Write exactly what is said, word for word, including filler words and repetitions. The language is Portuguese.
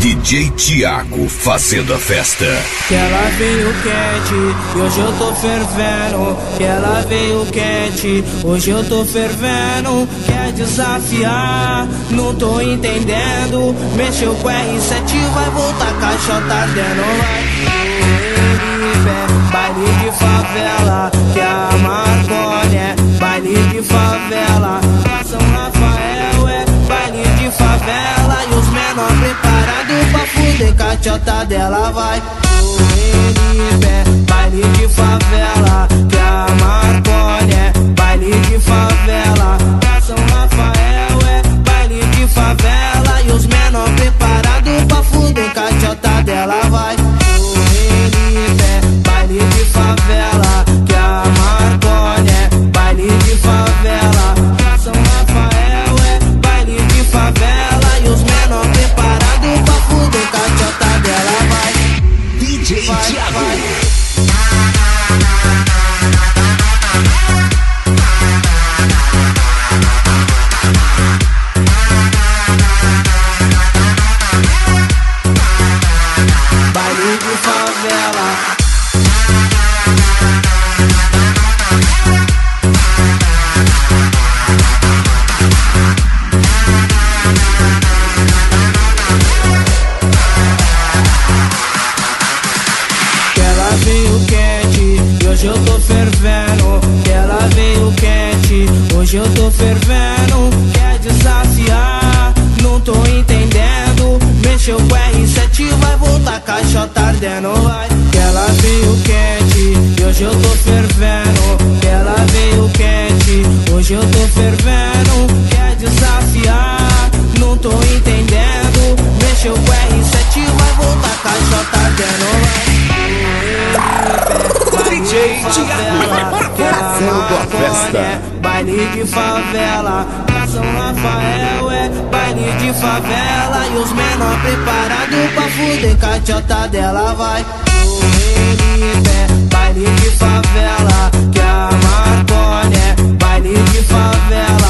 D J Thiago fazendo a festa. Que ela veio quente e hoje eu tô fervendo. Que ela veio quente, hoje eu tô fervendo. Quer desafiar, não tô entendendo. Mexeu com R sete, vai voltar caixota ardendo. Vai baile de favela, que a Marconi é baile de favela. São Rafael é baile de favela. E os menor preparados pra fuder, caixota dela vai. O N P, baile de favela, que a Marconi é baile de favela. São Rafael é baile de favela. E os menor preparados pra fuder, caixota dela vai. O N P, baile de favela, que a Marconi é baile de favela. São Rafael é baile de favela. E os menor preparados pra fuder, caixota dela vai. D J Thiago. Baile de favela. Que ela veio quente e hoje eu tô fervendo. Que ela veio quente, hoje eu tô fervendo. Quer desafiar, não tô entendendo. Mexeu com R sete, vai voltar caixota ardendo, vai. Que ela veio quente e hoje eu tô fervendo. Que ela veio quente, hoje eu tô fervendo. Quer desafiar, não tô entendendo. Mexeu com R sete, vai voltar caixota ardendo, vai. D J Thiago fazendo a festa. Baile de favela, São Rafael é baile de favela. E os menor preparados pra fuder, caixota dela vai. O N P, baile de favela, que a Marconi é baile de favela.